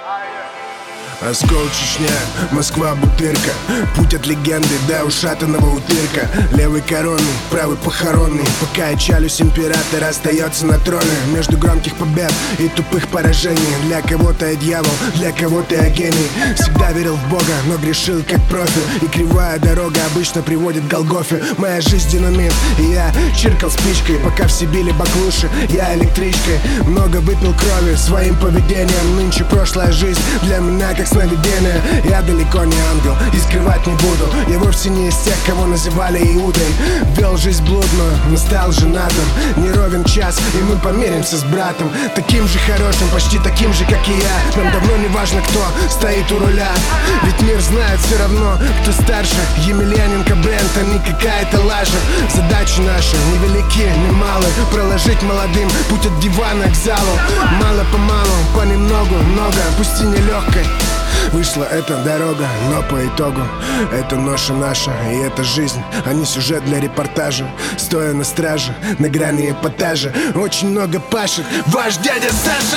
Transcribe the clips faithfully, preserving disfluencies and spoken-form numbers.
Оскол, Чечня, Москва, Бутырка. Путь от легенды до ушатанного утырка. Левый коронный, правый похоронный. Пока я чалюсь, император остается на троне. Между громких побед и тупых поражений. Для кого-то я дьявол, для кого-то я гений. Всегда верил в Бога, но грешил как профи. И кривая дорога обычно приводит к Голгофе. Моя жизнь динамит, и я чиркал спичкой. Пока все били баклуши, я электричкой. Много выпил крови своим поведением. Нынче прошлая жизнь для меня как сновидение. Я далеко не ангел и скрывать не буду. Я вовсе не из тех, кого называли Иудой. Вел жизнь блудную, но стал женатым. Не ровен час, и мы помиримся с братом. Таким же хорошим, почти таким же, как и я. Нам давно не важно, кто стоит у руля. Ведь мир знает все равно, кто старше. Емельяненко бренд, а не какая-то лажа. Задачи наши невелики, не малы. Проложить молодым путь от дивана к залу. Мало-помалу, понемногу, много, пусть и нелегкой вышла эта дорога, но по итогу это ноша наша, и это жизнь, а не сюжет для репортажа. Стоя на страже, на грани эпатажа, очень много пашет ваш дядя Саша.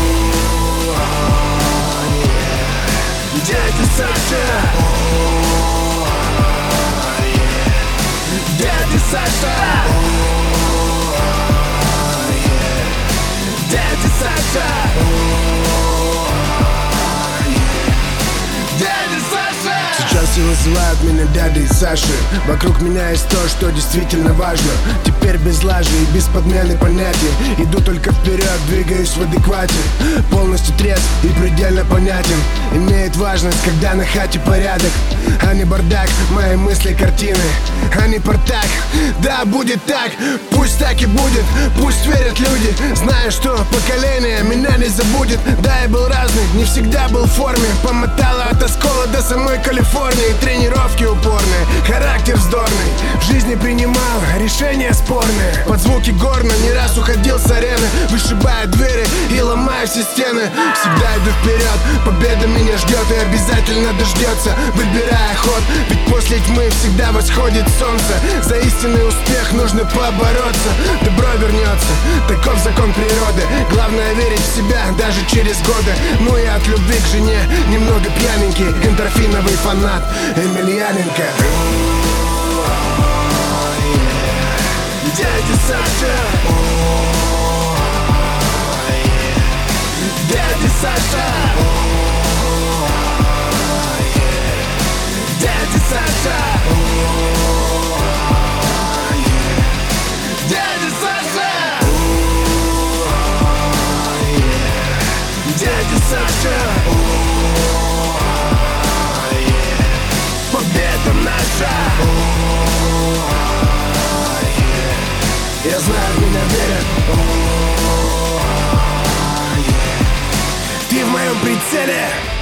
Дядя Саша, дядя Саша, дядя Саша. Сейчас все называют меня дядей Саши. Вокруг меня есть то, что действительно важно. Теперь без лажи и без подмены понятий. Иду только вперед, двигаюсь в адеквате. Полностью трезв и предельно понятен. Имеет важность, когда на хате порядок, а не бардак, мои мысли картины, а не портак. Да, будет так, пусть так и будет. Пусть верят люди, зная, что поколение меня не забудет. Да, я был разный, не всегда был в форме. Помотало от оскола до самой Калифорнии. Тренировки упорные, характер вздорный. В жизни принимал решения спорные. Под звуки горна не раз уходил с арены. Вышибая двери и ломая все стены. Всегда иду вперед, победа меня ждет и обязательно дождется. Выбирая ход, ведь после тьмы всегда восходит солнце. За истинный успех нужно побороться. Добро вернется, таков закон природы. Главное верить в себя даже через годы. Ну и от любви к жене немного пьяненький. Эндорфиновый фанат Емельяненко. Дядя Саша, дядя Саша, дядя Саша, дядя Саша, дядя Саша. Победа наша. Я знаю, в меня верят. Ты в моем прицеле.